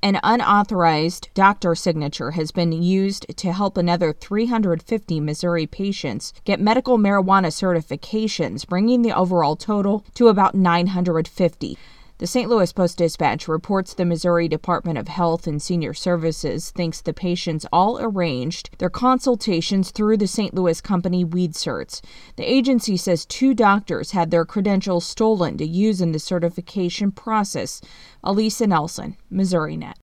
An unauthorized doctor signature has been used to help another 350 Missouri patients get medical marijuana certifications, bringing the overall total to about 950. The St. Louis Post-Dispatch reports the Missouri Department of Health and Senior Services thinks the patients all arranged their consultations through the St. Louis company WeedCerts. The agency says 2 doctors had their credentials stolen to use in the certification process. Elisa Nelson, MissouriNet.